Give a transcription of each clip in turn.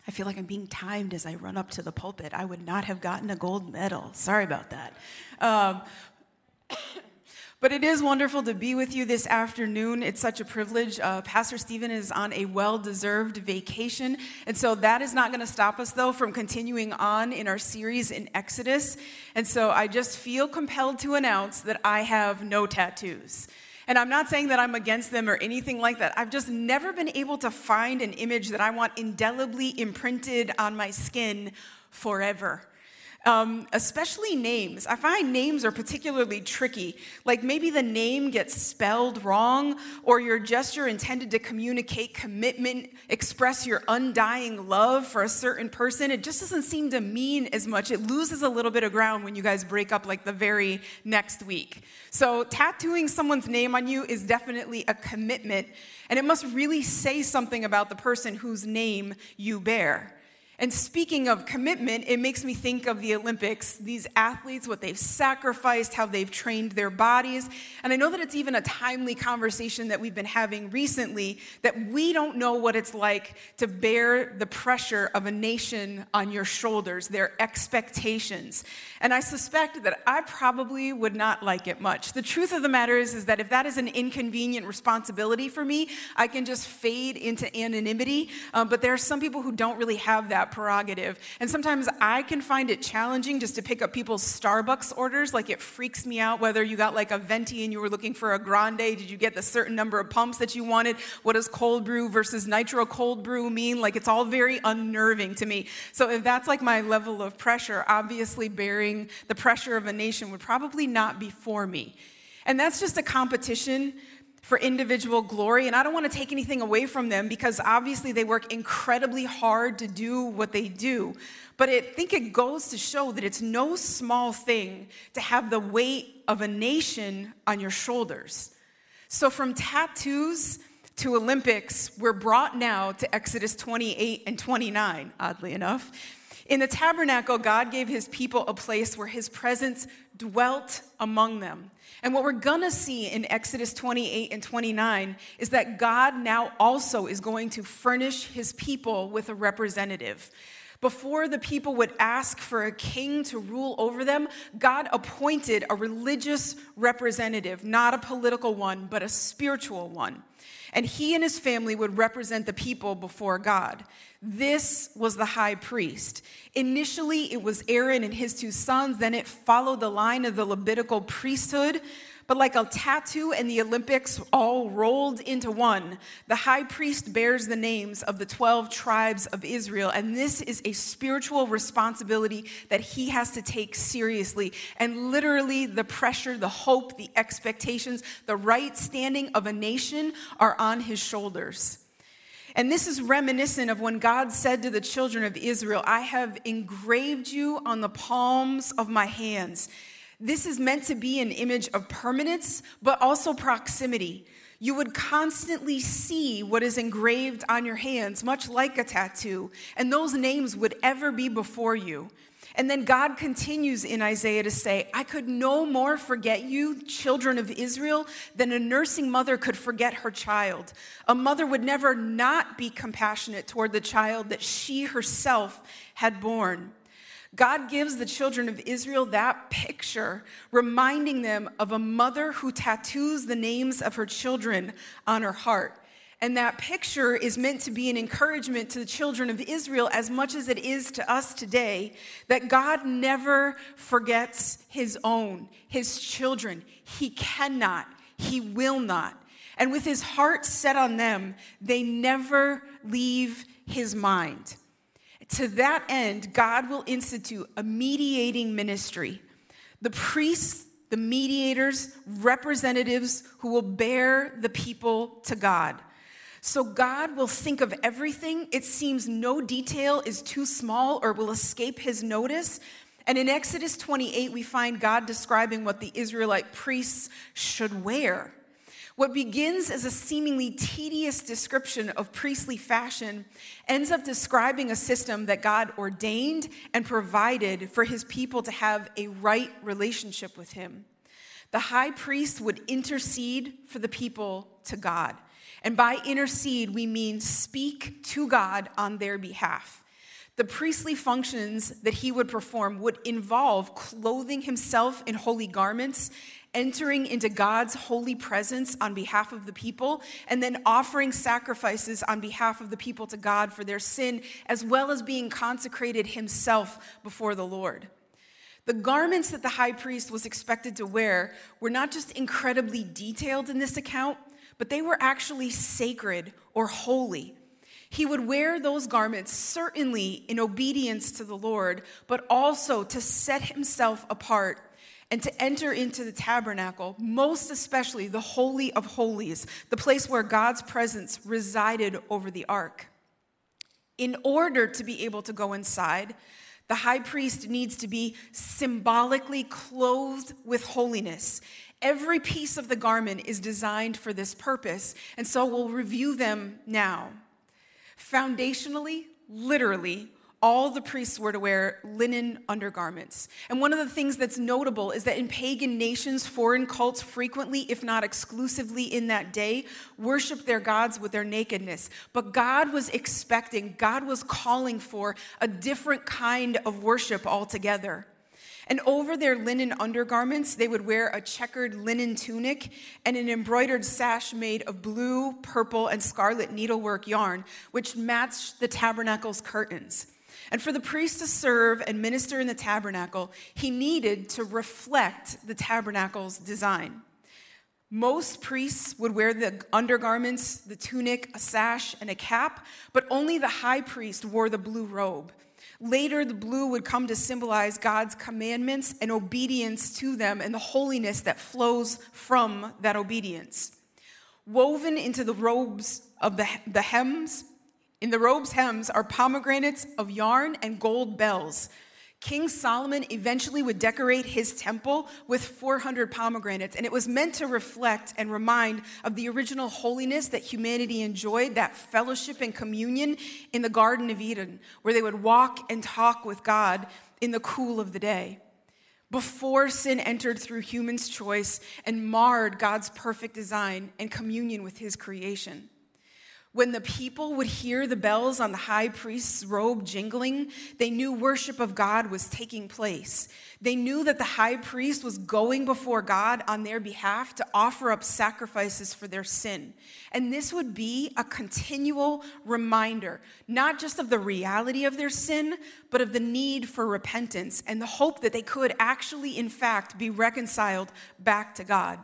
I feel like I'm being timed as I run up to the pulpit. I would not have gotten a gold medal. Sorry about that. But it is wonderful to be with you this afternoon. It's such a privilege. Pastor Stephen is on a well-deserved vacation. And so that is not going to stop us, though, from continuing on in our series in Exodus. And so I just feel compelled to announce that I have no tattoos. And I'm not saying that I'm against them or anything like that. I've just never been able to find an image that I want indelibly imprinted on my skin forever. Especially names. I find names are particularly tricky. Like maybe the name gets spelled wrong, or your gesture intended to communicate commitment, express your undying love for a certain person. It just doesn't seem to mean as much. It loses a little bit of ground when you guys break up like the very next week. So tattooing someone's name on you is definitely a commitment, and it must really say something about the person whose name you bear. And speaking of commitment, it makes me think of the Olympics, these athletes, what they've sacrificed, how they've trained their bodies. And I know that it's even a timely conversation that we've been having recently, that we don't know what it's like to bear the pressure of a nation on your shoulders, their expectations. And I suspect that I probably would not like it much. The truth of the matter is that if that is an inconvenient responsibility for me, I can just fade into anonymity. But there are some people who don't really have that prerogative. And sometimes I can find it challenging just to pick up people's Starbucks orders. Like it freaks me out whether you got like a venti and you were looking for a grande. Did you get the certain number of pumps that you wanted? What does cold brew versus nitro cold brew mean? Like it's all very unnerving to me. So if that's like my level of pressure, obviously bearing the pressure of a nation would probably not be for me. And that's just a competition for individual glory, and I don't want to take anything away from them because obviously they work incredibly hard to do what they do. But I think it goes to show that it's no small thing to have the weight of a nation on your shoulders. So from tattoos to Olympics, we're brought now to Exodus 28 and 29, oddly enough. In the tabernacle, God gave his people a place where his presence dwelt among them. And what we're going to see in Exodus 28 and 29 is that God now also is going to furnish his people with a representative. Before the people would ask for a king to rule over them, God appointed a religious representative, not a political one, but a spiritual one. And he and his family would represent the people before God. This was the high priest. Initially, it was Aaron and his two sons. Then it followed the line of the Levitical priesthood. But like a tattoo and the Olympics all rolled into one, the high priest bears the names of the 12 tribes of Israel. And this is a spiritual responsibility that he has to take seriously. And literally the pressure, the hope, the expectations, the right standing of a nation are on his shoulders. And this is reminiscent of when God said to the children of Israel, I have engraved you on the palms of my hands. This is meant to be an image of permanence, but also proximity. You would constantly see what is engraved on your hands, much like a tattoo, and those names would ever be before you. And then God continues in Isaiah to say, I could no more forget you, children of Israel, than a nursing mother could forget her child. A mother would never not be compassionate toward the child that she herself had born. God gives the children of Israel that picture, reminding them of a mother who tattoos the names of her children on her heart. And that picture is meant to be an encouragement to the children of Israel as much as it is to us today, that God never forgets his own, his children. He cannot, he will not. And with his heart set on them, they never leave his mind. To that end, God will institute a mediating ministry. The priests, the mediators, representatives who will bear the people to God. So God will think of everything. It seems no detail is too small or will escape his notice. And in Exodus 28, we find God describing what the Israelite priests should wear. What begins as a seemingly tedious description of priestly fashion ends up describing a system that God ordained and provided for his people to have a right relationship with him. The high priest would intercede for the people to God. And by intercede, we mean speak to God on their behalf. The priestly functions that he would perform would involve clothing himself in holy garments, entering into God's holy presence on behalf of the people, and then offering sacrifices on behalf of the people to God for their sin, as well as being consecrated himself before the Lord. The garments that the high priest was expected to wear were not just incredibly detailed in this account, but they were actually sacred or holy. He would wear those garments certainly in obedience to the Lord, but also to set himself apart and to enter into the tabernacle, most especially the Holy of Holies, the place where God's presence resided over the ark. In order to be able to go inside, the high priest needs to be symbolically clothed with holiness. Every piece of the garment is designed for this purpose, and so we'll review them now. Foundationally, literally, all the priests were to wear linen undergarments. And one of the things that's notable is that in pagan nations, foreign cults frequently, if not exclusively in that day, worshiped their gods with their nakedness. But God was calling for a different kind of worship altogether. And over their linen undergarments, they would wear a checkered linen tunic and an embroidered sash made of blue, purple, and scarlet needlework yarn, which matched the tabernacle's curtains. And for the priest to serve and minister in the tabernacle, he needed to reflect the tabernacle's design. Most priests would wear the undergarments, the tunic, a sash, and a cap, but only the high priest wore the blue robe. Later, the blue would come to symbolize God's commandments and obedience to them and the holiness that flows from that obedience. Woven into the robes of the hems, in the robe's hems are pomegranates of yarn and gold bells. King Solomon eventually would decorate his temple with 400 pomegranates, and it was meant to reflect and remind of the original holiness that humanity enjoyed, that fellowship and communion in the Garden of Eden, where they would walk and talk with God in the cool of the day. Before sin entered through humans' choice and marred God's perfect design and communion with his creation. When the people would hear the bells on the high priest's robe jingling, they knew worship of God was taking place. They knew that the high priest was going before God on their behalf to offer up sacrifices for their sin. And this would be a continual reminder, not just of the reality of their sin, but of the need for repentance and the hope that they could actually, in fact, be reconciled back to God.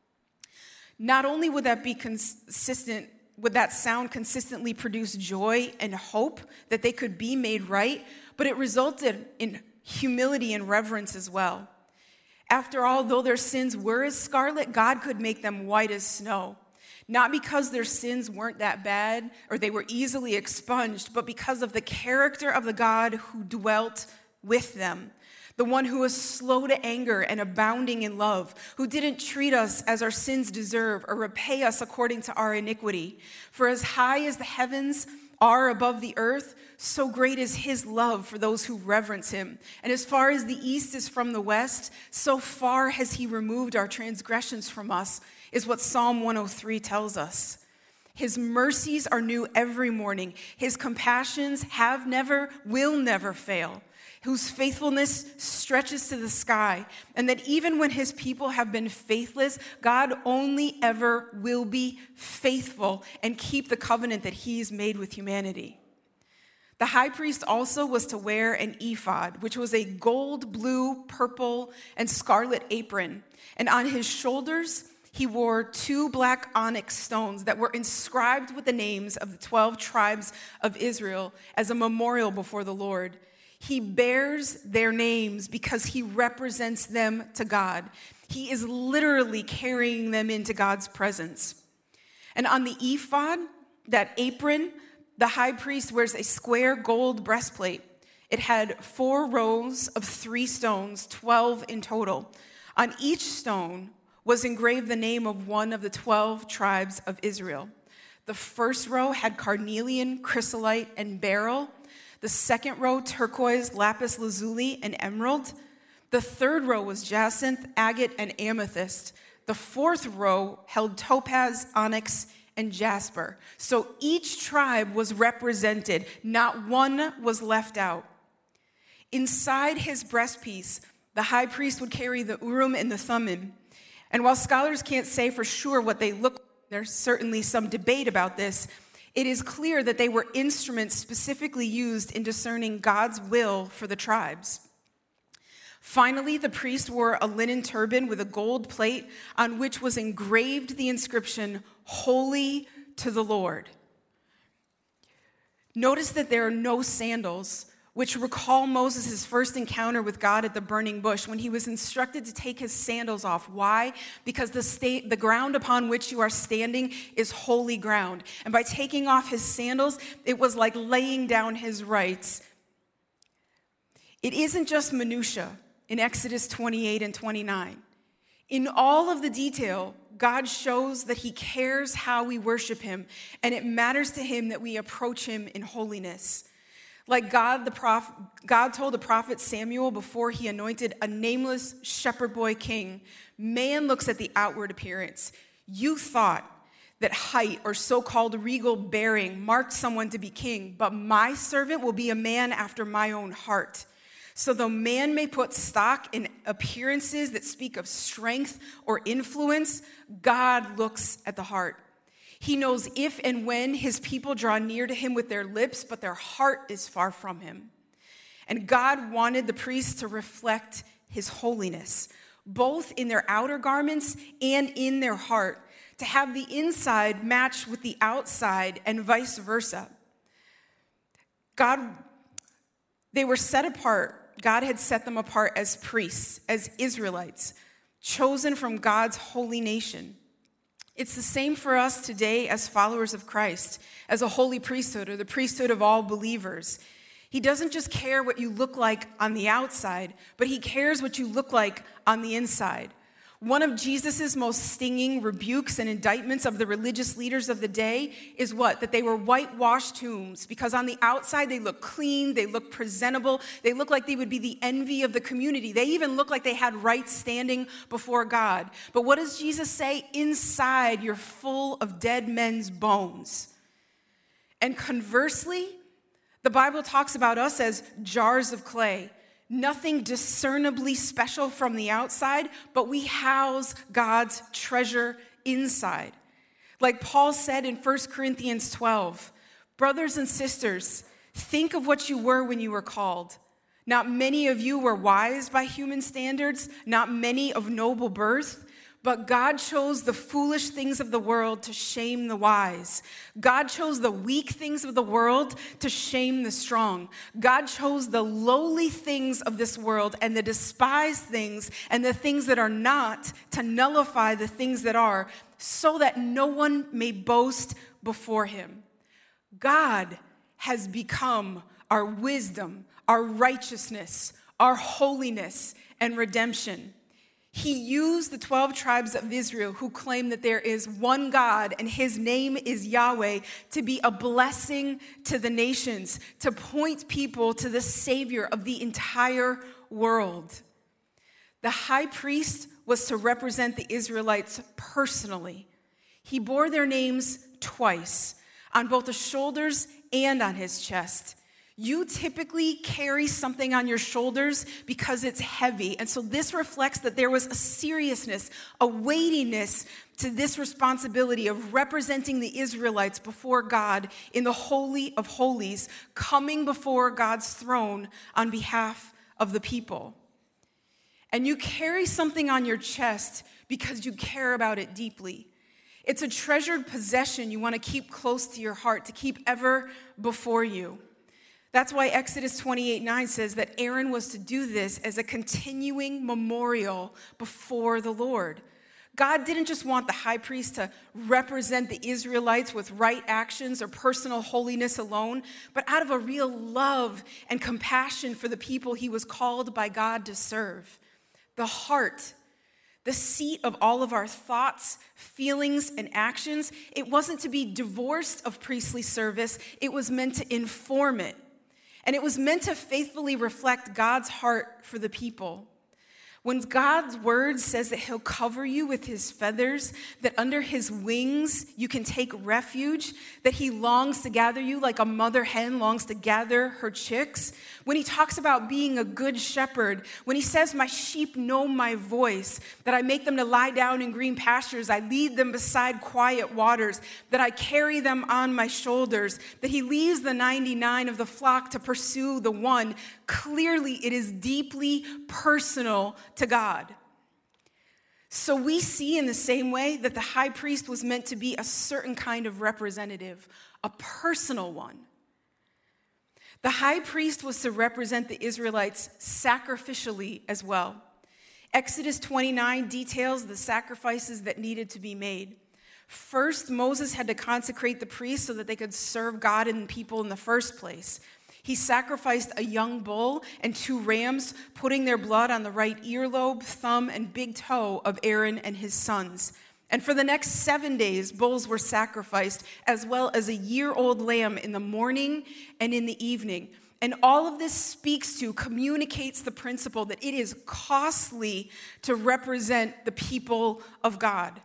Not only would that be consistent, would that sound consistently produce joy and hope that they could be made right, but it resulted in humility and reverence as well. After all, though their sins were as scarlet, God could make them white as snow. Not because their sins weren't that bad or they were easily expunged, but because of the character of the God who dwelt with them. The one who was slow to anger and abounding in love, who didn't treat us as our sins deserve or repay us according to our iniquity. For as high as the heavens are above the earth, so great is his love for those who reverence him. And as far as the east is from the west, so far has he removed our transgressions from us, is what Psalm 103 tells us. His mercies are new every morning. His compassions have never, will never fail. Whose faithfulness stretches to the sky, and that even when his people have been faithless, God only ever will be faithful and keep the covenant that he's made with humanity. The high priest also was to wear an ephod, which was a gold, blue, purple, and scarlet apron, and on his shoulders he wore 2 black onyx stones that were inscribed with the names of the 12 tribes of Israel as a memorial before the Lord. He bears their names because he represents them to God. He is literally carrying them into God's presence. And on the ephod, that apron, the high priest wears a square gold breastplate. It had 4 rows of 3 stones, 12 in total. On each stone was engraved the name of one of the 12 tribes of Israel. The first row had carnelian, chrysolite, and beryl. The second row, turquoise, lapis lazuli, and emerald. The third row was jacinth, agate, and amethyst. The fourth row held topaz, onyx, and jasper. So each tribe was represented. Not one was left out. Inside his breastpiece, the high priest would carry the Urim and the Thummim. And while scholars can't say for sure what they look like, there's certainly some debate about this, it is clear that they were instruments specifically used in discerning God's will for the tribes. Finally, the priest wore a linen turban with a gold plate on which was engraved the inscription, "Holy to the Lord." Notice that there are no sandals, which recall Moses' first encounter with God at the burning bush when he was instructed to take his sandals off. Why? Because the ground upon which you are standing is holy ground. And by taking off his sandals, it was like laying down his rights. It isn't just minutia in Exodus 28 and 29. In all of the detail, God shows that he cares how we worship him, and it matters to him that we approach him in holiness. Like God told the prophet Samuel before he anointed a nameless shepherd boy king, man looks at the outward appearance. You thought that height or so-called regal bearing marked someone to be king, but my servant will be a man after my own heart. So though man may put stock in appearances that speak of strength or influence, God looks at the heart. He knows if and when his people draw near to him with their lips, but their heart is far from him. And God wanted the priests to reflect his holiness, both in their outer garments and in their heart, to have the inside match with the outside and vice versa. They were set apart. God had set them apart as priests, as Israelites, chosen from God's holy nation. It's the same for us today as followers of Christ, as a holy priesthood or the priesthood of all believers. He doesn't just care what you look like on the outside, but he cares what you look like on the inside. One of Jesus' most stinging rebukes and indictments of the religious leaders of the day is what? That they were whitewashed tombs, because on the outside they look clean, they look presentable, they look like they would be the envy of the community. They even look like they had right standing before God. But what does Jesus say? Inside you're full of dead men's bones. And conversely, the Bible talks about us as jars of clay. Nothing discernibly special from the outside, but we house God's treasure inside. Like Paul said in 1 Corinthians 12, brothers and sisters, think of what you were when you were called. Not many of you were wise by human standards, not many of noble birth, but God chose the foolish things of the world to shame the wise. God chose the weak things of the world to shame the strong. God chose the lowly things of this world and the despised things and the things that are not to nullify the things that are, so that no one may boast before him. God has become our wisdom, our righteousness, our holiness, and redemption. He used the 12 tribes of Israel who claim that there is one God and his name is Yahweh to be a blessing to the nations, to point people to the Savior of the entire world. The high priest was to represent the Israelites personally. He bore their names twice, on both the shoulders and on his chest. You typically carry something on your shoulders because it's heavy. And so this reflects that there was a seriousness, a weightiness to this responsibility of representing the Israelites before God in the Holy of Holies, coming before God's throne on behalf of the people. And you carry something on your chest because you care about it deeply. It's a treasured possession you want to keep close to your heart, to keep ever before you. That's why Exodus 28:9 says that Aaron was to do this as a continuing memorial before the Lord. God didn't just want the high priest to represent the Israelites with right actions or personal holiness alone, but out of a real love and compassion for the people he was called by God to serve. The heart, the seat of all of our thoughts, feelings, and actions, it wasn't to be divorced of priestly service. It was meant to inform it. And it was meant to faithfully reflect God's heart for the people. When God's word says that he'll cover you with his feathers, that under his wings you can take refuge, that he longs to gather you like a mother hen longs to gather her chicks, when he talks about being a good shepherd, when he says, my sheep know my voice, that I make them to lie down in green pastures, I lead them beside quiet waters, that I carry them on my shoulders, that he leaves the 99 of the flock to pursue the one, clearly it is deeply personal to God. So we see in the same way that the high priest was meant to be a certain kind of representative, a personal one. The high priest was to represent the Israelites sacrificially as well. Exodus 29 details the sacrifices that needed to be made. First, Moses had to consecrate the priests so that they could serve God and people in the first place. He sacrificed a young bull and 2 rams, putting their blood on the right earlobe, thumb, and big toe of Aaron and his sons. And for the next 7 days, bulls were sacrificed, as well as a year-old lamb in the morning and in the evening. And all of this communicates the principle that it is costly to represent the people of God.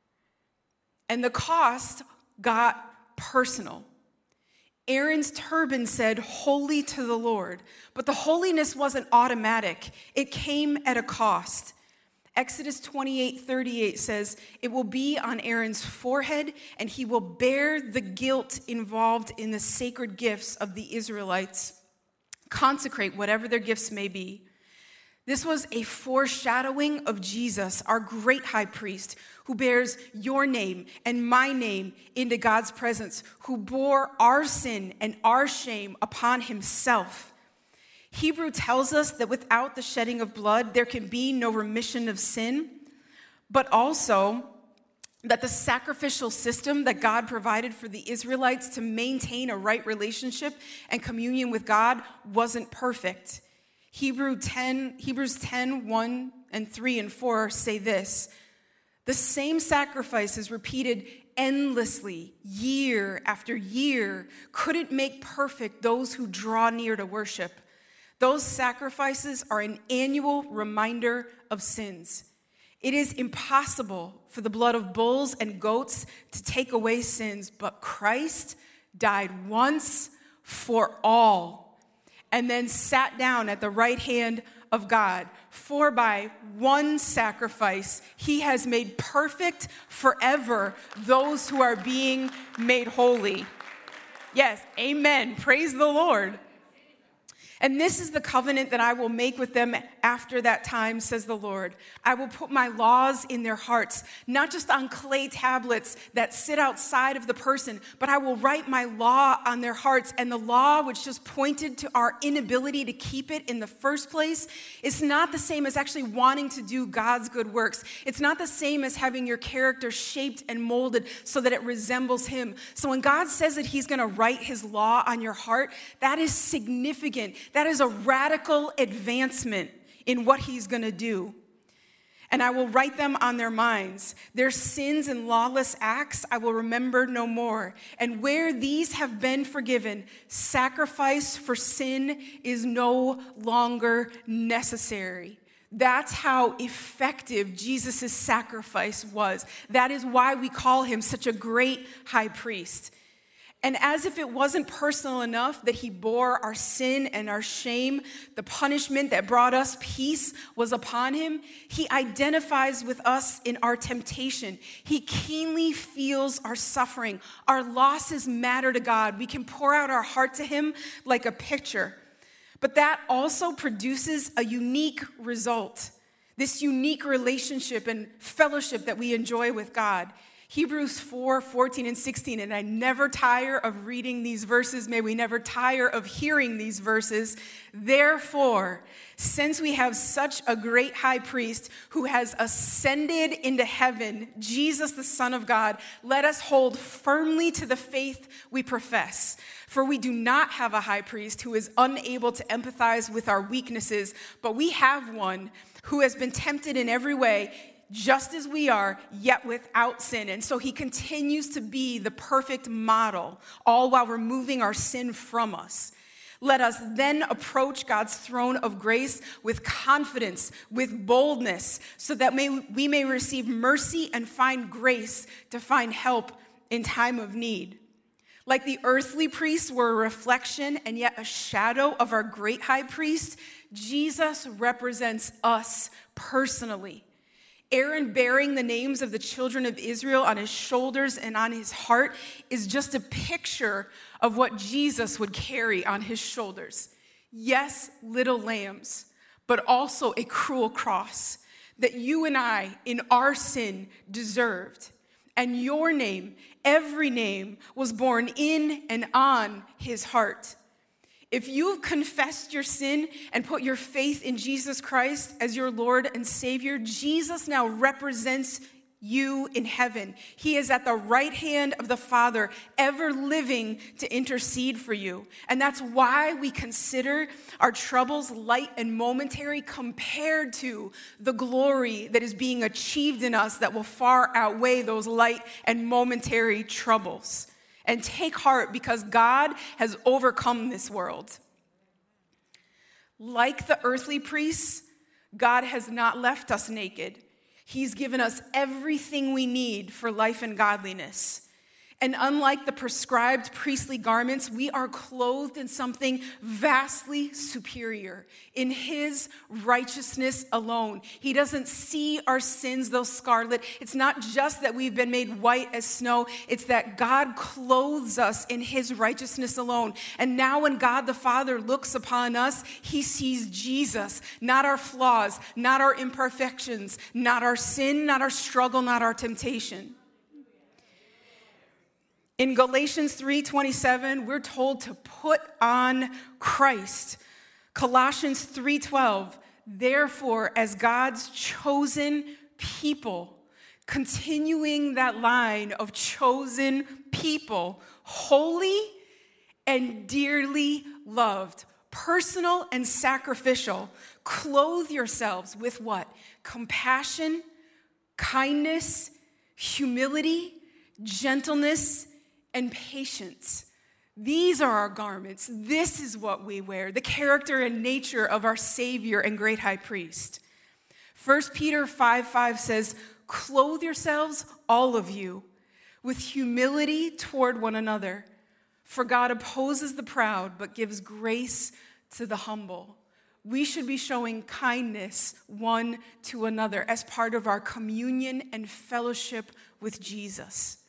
And the cost got personal. Aaron's turban said, holy to the Lord. But the holiness wasn't automatic. It came at a cost. Exodus 28:38 says, it will be on Aaron's forehead, and he will bear the guilt involved in the sacred gifts of the Israelites. Consecrate whatever their gifts may be. This was a foreshadowing of Jesus, our great high priest, who bears your name and my name into God's presence, who bore our sin and our shame upon himself. Hebrew tells us that without the shedding of blood, there can be no remission of sin, but also that the sacrificial system that God provided for the Israelites to maintain a right relationship and communion with God wasn't perfect. Hebrews 10, 1 and 3 and 4 say this: the same sacrifices repeated endlessly, year after year, couldn't make perfect those who draw near to worship. Those sacrifices are an annual reminder of sins. It is impossible for the blood of bulls and goats to take away sins, but Christ died once for all and then sat down at the right hand of God. For by one sacrifice, he has made perfect forever those who are being made holy. Yes, amen. Praise the Lord. And this is the covenant that I will make with them after that time, says the Lord. I will put my laws in their hearts, not just on clay tablets that sit outside of the person, but I will write my law on their hearts. And the law, which just pointed to our inability to keep it in the first place, is not the same as actually wanting to do God's good works. It's not the same as having your character shaped and molded so that it resembles him. So when God says that he's going to write his law on your heart, that is significant. That is a radical advancement in what he's going to do. And I will write them on their minds. Their sins and lawless acts I will remember no more. And where these have been forgiven, sacrifice for sin is no longer necessary. That's how effective Jesus' sacrifice was. That is why we call him such a great high priest. And as if it wasn't personal enough that he bore our sin and our shame, the punishment that brought us peace was upon him, he identifies with us in our temptation. He keenly feels our suffering. Our losses matter to God. We can pour out our heart to him like a picture. But that also produces a unique result, this unique relationship and fellowship that we enjoy with God. Hebrews 4, 14 and 16, and I never tire of reading these verses. May we never tire of hearing these verses. Therefore, since we have such a great high priest who has ascended into heaven, Jesus, the Son of God, let us hold firmly to the faith we profess. For we do not have a high priest who is unable to empathize with our weaknesses, but we have one who has been tempted in every way, just as we are, yet without sin. And so he continues to be the perfect model, all while removing our sin from us. Let us then approach God's throne of grace with confidence, with boldness, so that we may receive mercy and find grace to find help in time of need. Like the earthly priests were a reflection and yet a shadow of our great high priest, Jesus represents us personally. Aaron bearing the names of the children of Israel on his shoulders and on his heart is just a picture of what Jesus would carry on his shoulders. Yes, little lambs, but also a cruel cross that you and I, in our sin, deserved. And your name, every name, was born in and on his heart. If you've confessed your sin and put your faith in Jesus Christ as your Lord and Savior, Jesus now represents you in heaven. He is at the right hand of the Father, ever living to intercede for you. And that's why we consider our troubles light and momentary compared to the glory that is being achieved in us that will far outweigh those light and momentary troubles. And take heart, because God has overcome this world. Like the earthly priests, God has not left us naked. He's given us everything we need for life and godliness. And unlike the prescribed priestly garments, we are clothed in something vastly superior, in his righteousness alone. He doesn't see our sins, though scarlet. It's not just that we've been made white as snow. It's that God clothes us in his righteousness alone. And now when God the Father looks upon us, he sees Jesus, not our flaws, not our imperfections, not our sin, not our struggle, not our temptation. In Galatians 3:27, we're told to put on Christ. Colossians 3:12, therefore, as God's chosen people, continuing that line of chosen people, holy and dearly loved, personal and sacrificial, clothe yourselves with what? Compassion, kindness, humility, gentleness, and patience. These are our garments. This is what we wear, the character and nature of our Savior and great high priest. 1 Peter 5:5 says, clothe yourselves, all of you, with humility toward one another. For God opposes the proud, but gives grace to the humble. We should be showing kindness one to another as part of our communion and fellowship with Jesus.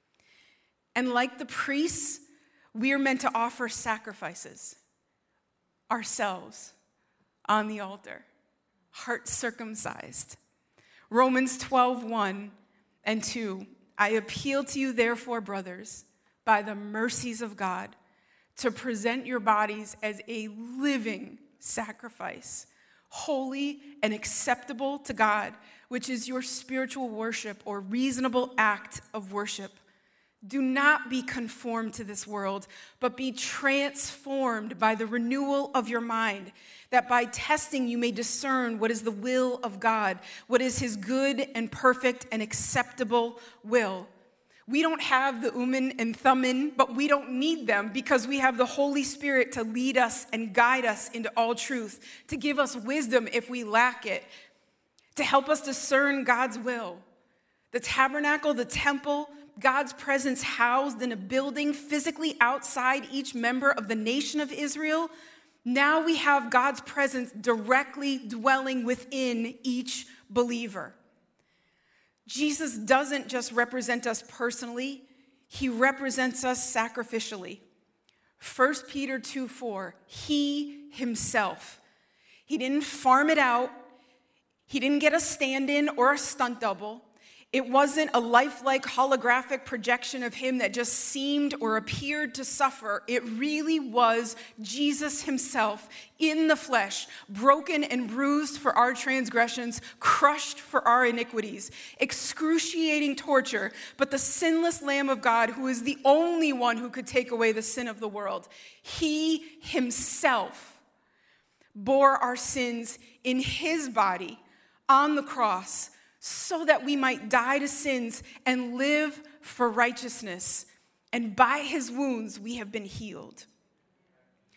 And like the priests, we are meant to offer sacrifices, ourselves, on the altar, heart circumcised. Romans 12:1 and 2, I appeal to you, therefore, brothers, by the mercies of God, to present your bodies as a living sacrifice, holy and acceptable to God, which is your spiritual worship or reasonable act of worship. Do not be conformed to this world, but be transformed by the renewal of your mind, that by testing you may discern what is the will of God, what is his good and perfect and acceptable will. We don't have the Urim and Thummim, but we don't need them because we have the Holy Spirit to lead us and guide us into all truth, to give us wisdom if we lack it, to help us discern God's will. The tabernacle, the temple, God's presence housed in a building physically outside each member of the nation of Israel. Now we have God's presence directly dwelling within each believer. Jesus doesn't just represent us personally, he represents us sacrificially. 1 Peter 2:4, he himself. He didn't farm it out. He didn't get a stand-in or a stunt double. It wasn't a lifelike holographic projection of him that just seemed or appeared to suffer. It really was Jesus himself in the flesh, broken and bruised for our transgressions, crushed for our iniquities, excruciating torture, but the sinless Lamb of God, who is the only one who could take away the sin of the world, he himself bore our sins in his body on the cross, so that we might die to sins and live for righteousness. And by his wounds, we have been healed.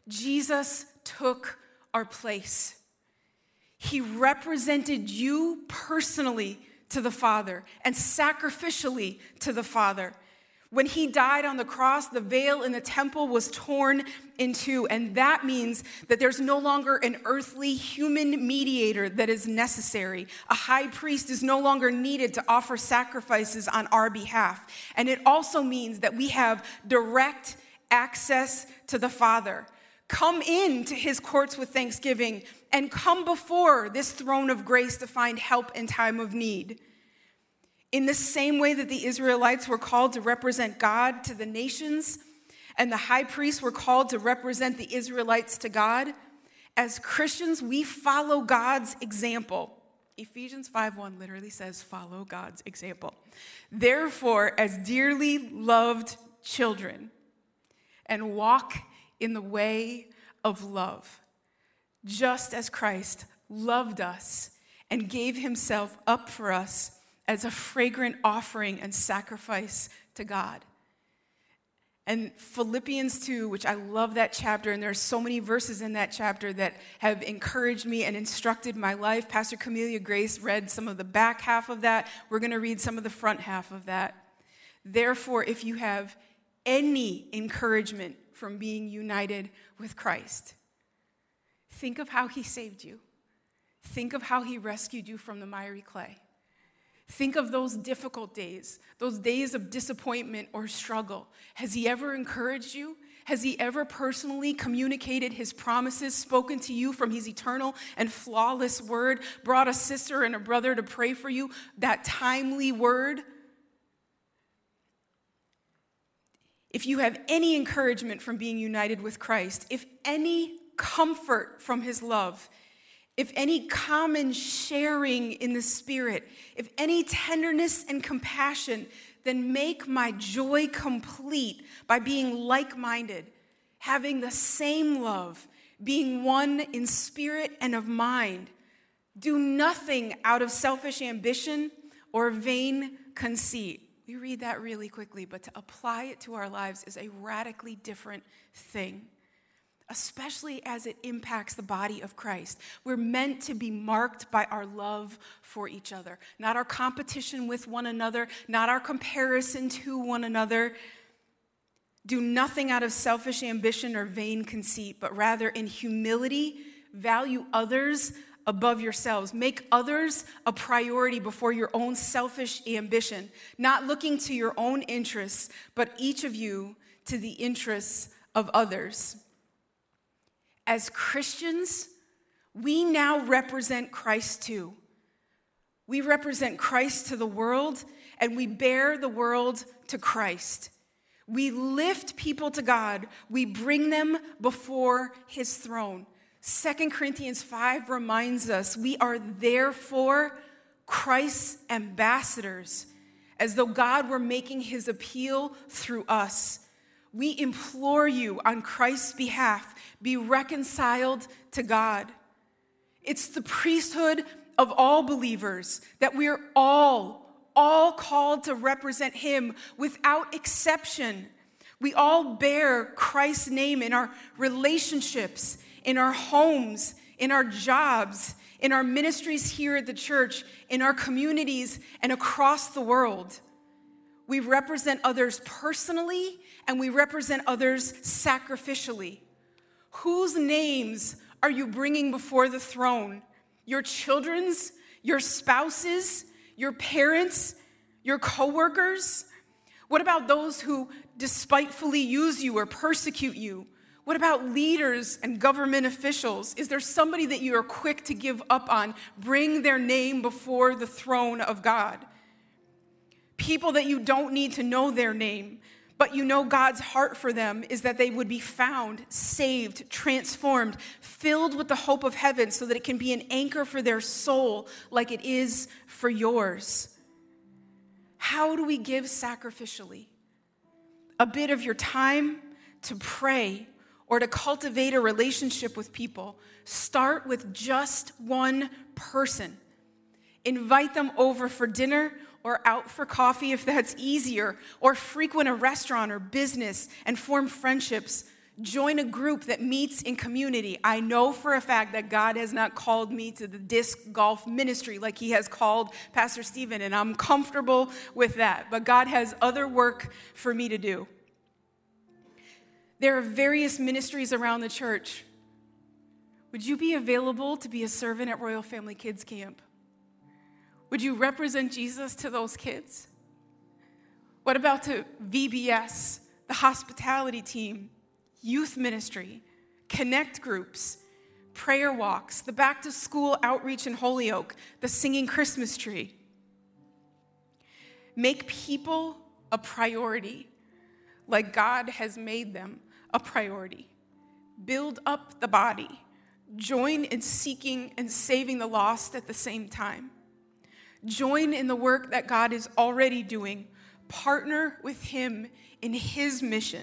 Jesus took our place. He represented you personally to the Father and sacrificially to the Father. When he died on the cross, the veil in the temple was torn in two, and that means that there's no longer an earthly human mediator that is necessary. A high priest is no longer needed to offer sacrifices on our behalf. And it also means that we have direct access to the Father. Come into his courts with thanksgiving and come before this throne of grace to find help in time of need. In the same way that the Israelites were called to represent God to the nations, and the high priests were called to represent the Israelites to God, as Christians, we follow God's example. Ephesians 5:1 literally says, follow God's example. Therefore, as dearly loved children, and walk in the way of love, just as Christ loved us and gave himself up for us as a fragrant offering and sacrifice to God. And Philippians 2, which I love that chapter, and there are so many verses in that chapter that have encouraged me and instructed my life. Pastor Camelia Grace read some of the back half of that. We're going to read some of the front half of that. Therefore, if you have any encouragement from being united with Christ, think of how he saved you. Think of how he rescued you from the miry clay. Think of those difficult days, those days of disappointment or struggle. Has he ever encouraged you? Has he ever personally communicated his promises, spoken to you from his eternal and flawless word, brought a sister and a brother to pray for you, that timely word? If you have any encouragement from being united with Christ, if any comfort from his love, if any common sharing in the Spirit, if any tenderness and compassion, then make my joy complete by being like-minded, having the same love, being one in spirit and of mind. Do nothing out of selfish ambition or vain conceit. We read that really quickly, but to apply it to our lives is a radically different thing, especially as it impacts the body of Christ. We're meant to be marked by our love for each other, not our competition with one another, not our comparison to one another. Do nothing out of selfish ambition or vain conceit, but rather in humility, value others above yourselves. Make others a priority before your own selfish ambition, not looking to your own interests, but each of you to the interests of others. As Christians, we now represent Christ too. We represent Christ to the world, and we bear the world to Christ. We lift people to God. We bring them before his throne. 2 Corinthians 5 reminds us we are therefore Christ's ambassadors, as though God were making his appeal through us. We implore you on Christ's behalf, be reconciled to God. It's the priesthood of all believers that we're all called to represent him without exception. We all bear Christ's name in our relationships, in our homes, in our jobs, in our ministries here at the church, in our communities, and across the world. We represent others personally, and we represent others sacrificially. Whose names are you bringing before the throne? Your children's, your spouses, your parents, your coworkers? What about those who despitefully use you or persecute you? What about leaders and government officials? Is there somebody that you are quick to give up on? Bring their name before the throne of God. People that you don't need to know their name, but you know God's heart for them is that they would be found, saved, transformed, filled with the hope of heaven so that it can be an anchor for their soul like it is for yours. How do we give sacrificially? A bit of your time to pray or to cultivate a relationship with people. Start with just one person. Invite them over for dinner or out for coffee if that's easier, or frequent a restaurant or business and form friendships. Join a group that meets in community. I know for a fact that God has not called me to the disc golf ministry like he has called Pastor Stephen, and I'm comfortable with that. But God has other work for me to do. There are various ministries around the church. Would you be available to be a servant at Royal Family Kids Camp? Would you represent Jesus to those kids? What about to VBS, the hospitality team, youth ministry, connect groups, prayer walks, the back to school outreach in Holyoke, the singing Christmas tree? Make people a priority like God has made them a priority. Build up the body. Join in seeking and saving the lost at the same time. Join in the work that God is already doing. Partner with him in his mission.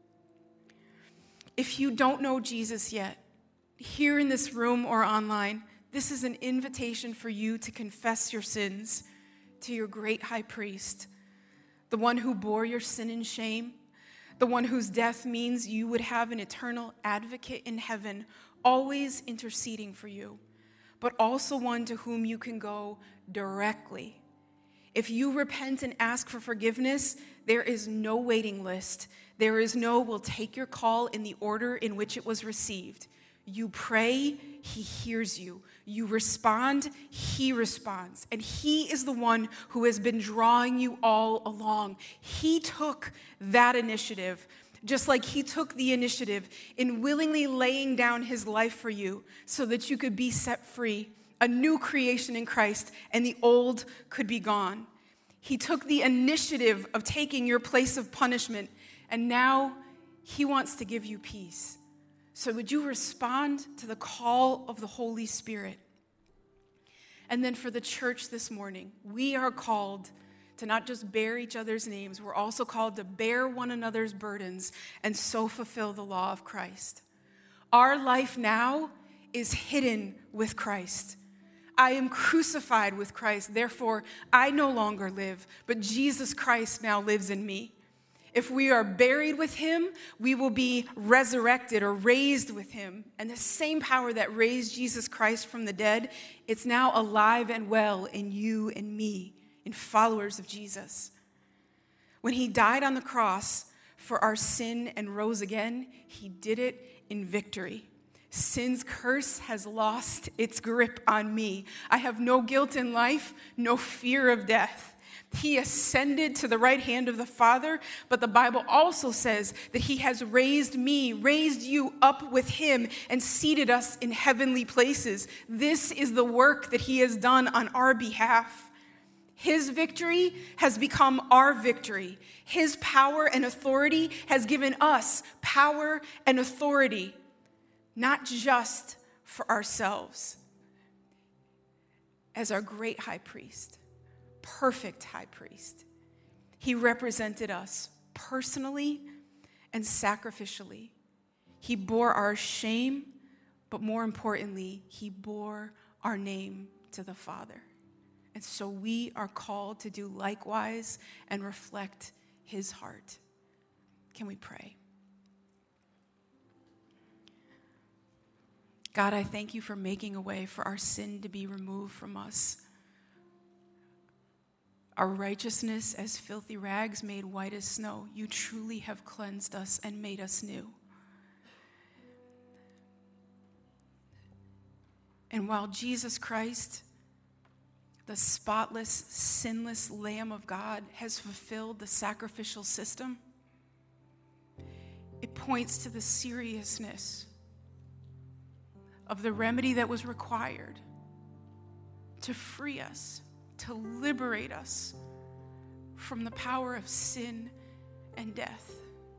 If you don't know Jesus yet, here in this room or online, this is an invitation for you to confess your sins to your great high priest, the one who bore your sin and shame, the one whose death means you would have an eternal advocate in heaven, always interceding for you, but also one to whom you can go directly. If you repent and ask for forgiveness, there is no waiting list. There is no, we'll take your call in the order in which it was received. You pray, he hears you. You respond, he responds. And he is the one who has been drawing you all along. He took that initiative, just like he took the initiative in willingly laying down his life for you so that you could be set free, a new creation in Christ, and the old could be gone. He took the initiative of taking your place of punishment, and now he wants to give you peace. So would you respond to the call of the Holy Spirit? And then for the church this morning, we are called to not just bear each other's names, we're also called to bear one another's burdens and so fulfill the law of Christ. Our life now is hidden with Christ. I am crucified with Christ, therefore I no longer live, but Jesus Christ now lives in me. If we are buried with him, we will be resurrected or raised with him. And the same power that raised Jesus Christ from the dead, it's now alive and well in you and me, in followers of Jesus. When he died on the cross for our sin and rose again, he did it in victory. Sin's curse has lost its grip on me. I have no guilt in life, no fear of death. He ascended to the right hand of the Father, but the Bible also says that he has raised me, raised you up with him, and seated us in heavenly places. This is the work that he has done on our behalf. His victory has become our victory. His power and authority has given us power and authority, not just for ourselves. As our great high priest, perfect high priest, he represented us personally and sacrificially. He bore our shame, but more importantly, he bore our name to the Father. And so we are called to do likewise and reflect his heart. Can we pray? God, I thank you for making a way for our sin to be removed from us. Our righteousness as filthy rags made white as snow. You truly have cleansed us and made us new. And while Jesus Christ, the spotless, sinless Lamb of God, has fulfilled the sacrificial system, it points to the seriousness of the remedy that was required to free us, to liberate us from the power of sin and death.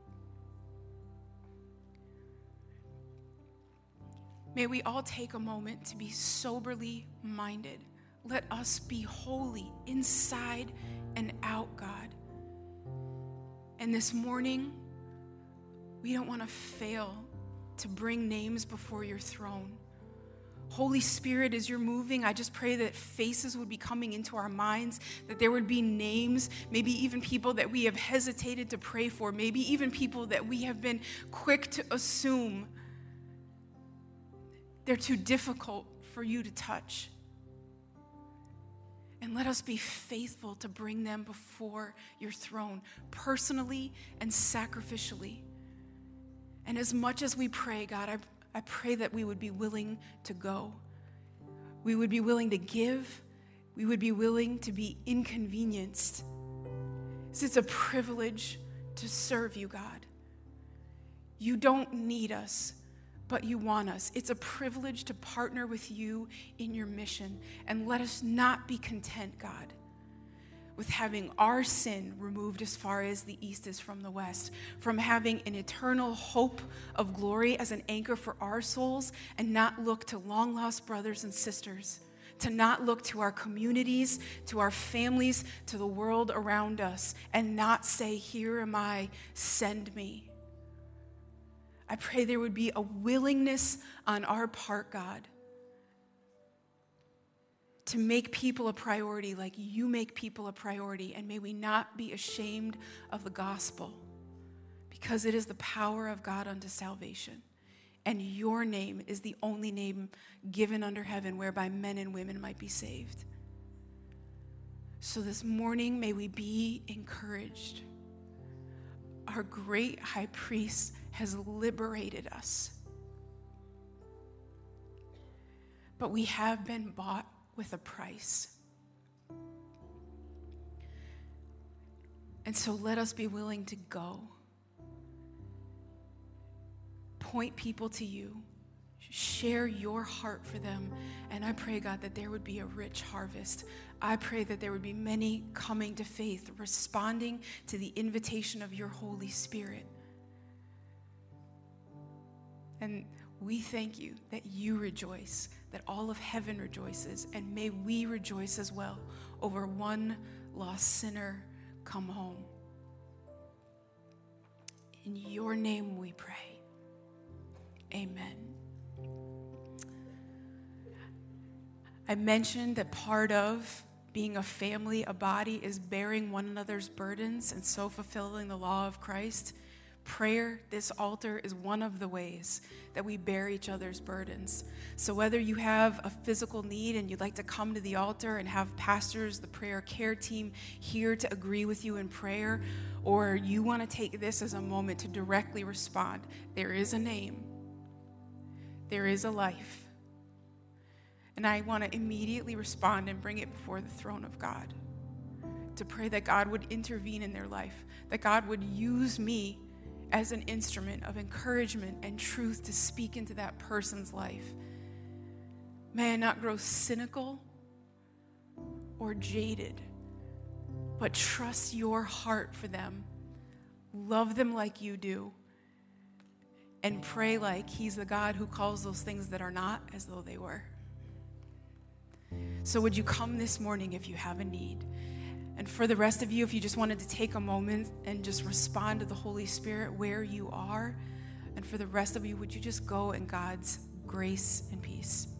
May we all take a moment to be soberly minded. Let us be holy inside and out, God. And this morning, we don't want to fail to bring names before your throne. Holy Spirit, as you're moving, I just pray that faces would be coming into our minds, that there would be names, maybe even people that we have hesitated to pray for, maybe even people that we have been quick to assume they're too difficult for you to touch. And let us be faithful to bring them before your throne, personally and sacrificially. And as much as we pray, God, I pray that we would be willing to go. We would be willing to give. We would be willing to be inconvenienced. It's a privilege to serve you, God. You don't need us, but you want us. It's a privilege to partner with you in your mission. And let us not be content, God, with having our sin removed as far as the east is from the west, from having an eternal hope of glory as an anchor for our souls, and not look to long-lost brothers and sisters, to not look to our communities, to our families, to the world around us, and not say, here am I, send me. I pray there would be a willingness on our part, God, to make people a priority like you make people a priority. And may we not be ashamed of the gospel, because it is the power of God unto salvation. And your name is the only name given under heaven whereby men and women might be saved. So this morning, may we be encouraged. Our great high priest has liberated us. But we have been bought with a price. And so let us be willing to go. Point people to you. Share your heart for them. And I pray, God, that there would be a rich harvest. I pray that there would be many coming to faith, responding to the invitation of your Holy Spirit. And we thank you that you rejoice, that all of heaven rejoices, and may we rejoice as well over one lost sinner come home. In your name we pray. Amen. I mentioned that part of being a family, a body, is bearing one another's burdens and so fulfilling the law of Christ. Prayer, this altar, is one of the ways that we bear each other's burdens. So whether you have a physical need and you'd like to come to the altar and have pastors, the prayer care team here to agree with you in prayer, or you want to take this as a moment to directly respond, there is a name. There is a life. And I want to immediately respond and bring it before the throne of God, to pray that God would intervene in their life, that God would use me as an instrument of encouragement and truth to speak into that person's life. May I not grow cynical or jaded, but trust your heart for them, love them like you do, and pray like he's the God who calls those things that are not as though they were. So would you come this morning if you have a need? And for the rest of you, if you just wanted to take a moment and just respond to the Holy Spirit where you are, and for the rest of you, would you just go in God's grace and peace?